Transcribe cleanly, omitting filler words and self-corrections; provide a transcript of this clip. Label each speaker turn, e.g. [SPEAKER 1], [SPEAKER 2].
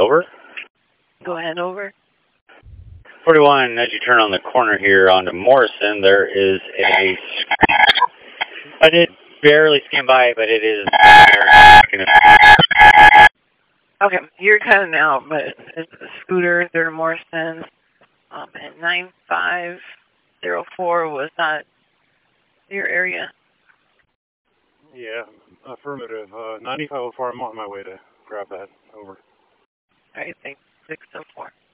[SPEAKER 1] over.
[SPEAKER 2] Go ahead, over.
[SPEAKER 1] 41, as you turn on the corner here onto Morrison, there is a... I did barely skim by it, but it is...
[SPEAKER 2] Okay, you're cutting out, but it's a scooter, they're Morrison. And 9504 was not your area.
[SPEAKER 3] Yeah, affirmative. 9504, I'm on my way to grab that. Over.
[SPEAKER 2] All right, thanks. 604.